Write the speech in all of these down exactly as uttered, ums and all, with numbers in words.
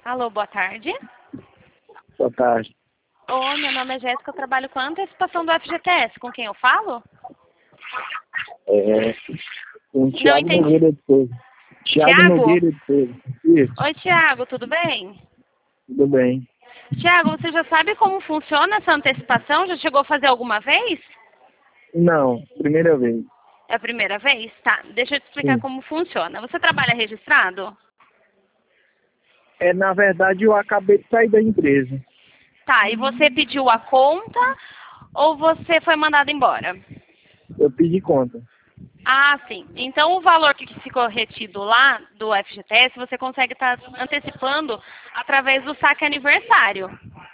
Alô, boa tarde. Boa tarde. Oi, meu nome é Jéssica, eu trabalho com a antecipação do F G T S. Com quem eu falo? É, um Não Thiago entendi. Nogueira de Souza. Thiago Tiago? Nogueira de Souza. Isso, Oi, Tiago, tudo bem? tudo bem. Tiago, você já sabe como funciona essa antecipação? Já chegou a fazer alguma vez? Não, primeira vez. É a primeira vez? Tá, deixa eu te explicar Sim. como funciona. Você trabalha registrado? É, na verdade, eu acabei de sair da empresa. Tá, e você pediu a conta ou você foi mandado embora? Eu pedi conta. Ah, sim. Então o valor que ficou retido lá do F G T S, você consegue estar antecipando através do saque aniversário.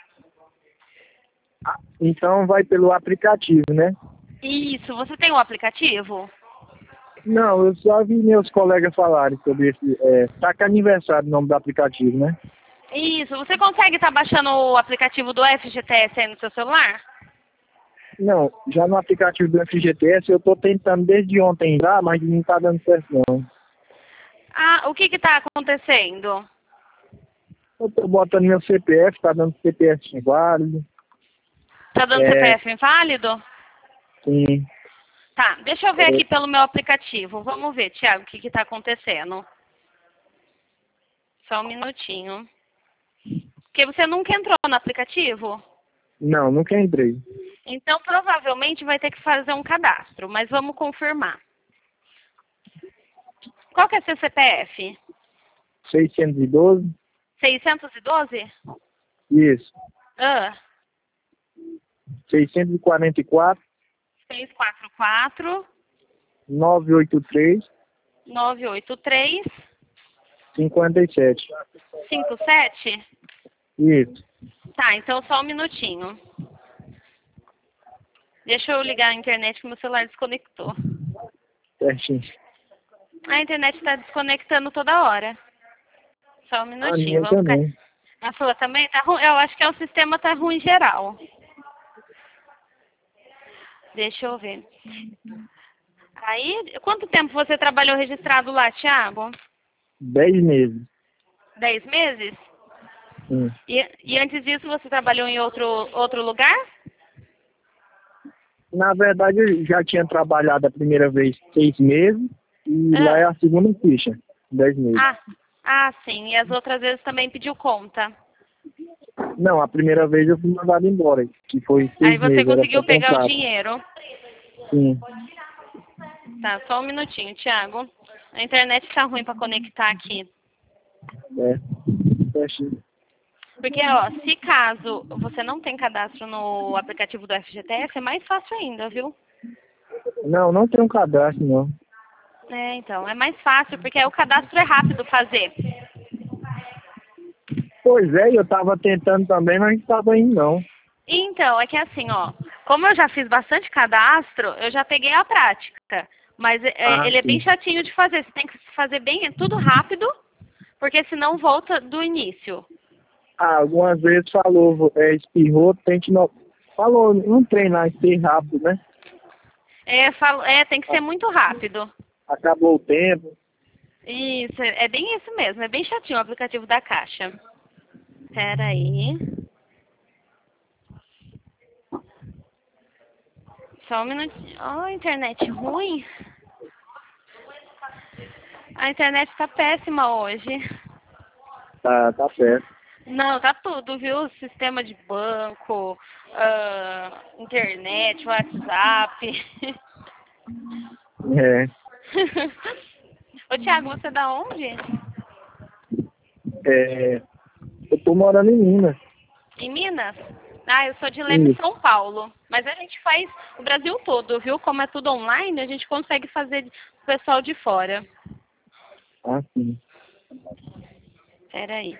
Então vai pelo aplicativo, né? Isso, você tem o aplicativo? Não, eu só vi meus colegas falarem sobre esse. É, saca aniversário o nome do aplicativo, né? Isso, você consegue estar baixando o aplicativo do F G T S aí no seu celular? Não, já no aplicativo do F G T S eu tô tentando desde ontem já, mas não tá dando certo não. Ah, o que está acontecendo? Eu tô botando meu C P F, tá dando C P F inválido. Tá dando É, C P F inválido? sim. Tá, deixa eu ver É, aqui pelo meu aplicativo. Vamos ver, Tiago, o que está acontecendo. Só um minutinho. Porque você nunca entrou no aplicativo? não, nunca entrei. Então, provavelmente vai ter que fazer um cadastro, mas vamos confirmar. Qual que é seu C P F? seiscentos e doze? seiscentos e doze? Isso. Ah, seiscentos e quarenta e quatro, seiscentos e quarenta e quatro, novecentos e oitenta e três, novecentos e oitenta e três, cinquenta e sete. cinquenta e sete? Isso. Tá, então só um minutinho. Deixa eu ligar a internet que meu celular desconectou. Certinho. A internet está desconectando toda hora. Só um A minutinho, minha vamos ficar. também. A sua também tá ruim? Eu acho que é o sistema tá ruim geral. Deixa eu ver. Aí, quanto tempo você trabalhou registrado lá, Thiago? Dez meses. Dez meses? Sim. E, e antes disso você trabalhou em outro, outro lugar? Na verdade, eu já tinha trabalhado a primeira vez seis meses e lá é Ah, a segunda ficha. Dez meses. ah, ah, sim. E as outras vezes também pediu conta. Não, a primeira vez eu fui mandado embora, que foi Aí seis você meses, era só conseguiu pegar o contrato. dinheiro. Sim. Tá, só um minutinho, Thiago. A internet tá ruim para conectar aqui. É. Certinho. Porque, ó, se caso você não tem cadastro no aplicativo do F G T S, é mais fácil ainda, viu? Não, não tem um cadastro, não. É, então, é mais fácil, porque aí o cadastro é rápido fazer. Pois é, eu tava tentando também, mas não tava indo, não. Então, é que assim, ó, como eu já fiz bastante cadastro, eu já peguei a prática. Mas é, Ah, ele é bem sim. chatinho de fazer. Você tem que fazer bem, é tudo rápido, porque senão volta do início. Ah, algumas vezes falou, é, espirrou, tente não. Falou, não treinar, ser rápido, né? É, falo, é, tem que ser muito rápido. Acabou o tempo. Isso, é bem isso mesmo, é bem chatinho o aplicativo da Caixa. Pera aí. Só um minutinho. Oh, internet ruim. A internet tá péssima hoje. Tá, tá certo. Não, tá tudo, viu? Sistema de banco, ah, internet, WhatsApp. É, Ô, Thiago, você é da onde? é, eu tô morando em Minas. Em Minas? Ah, eu sou de Leme, Isso. São Paulo. Mas a gente faz o Brasil todo, viu? Como é tudo online, a gente consegue fazer o pessoal de fora. Ah, sim. Pera aí.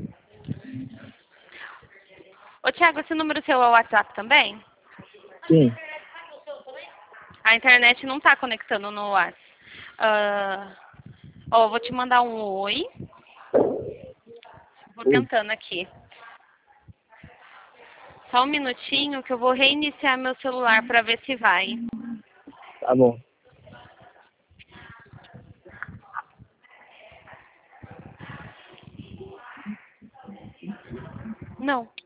Ô, Thiago, esse número seu é o WhatsApp também? Sim. A internet não tá conectando no WhatsApp. Ah, ó, vou te mandar um oi. Vou Oi. tentando aqui. Só um minutinho que eu vou reiniciar meu celular para ver se vai. Tá bom. Não.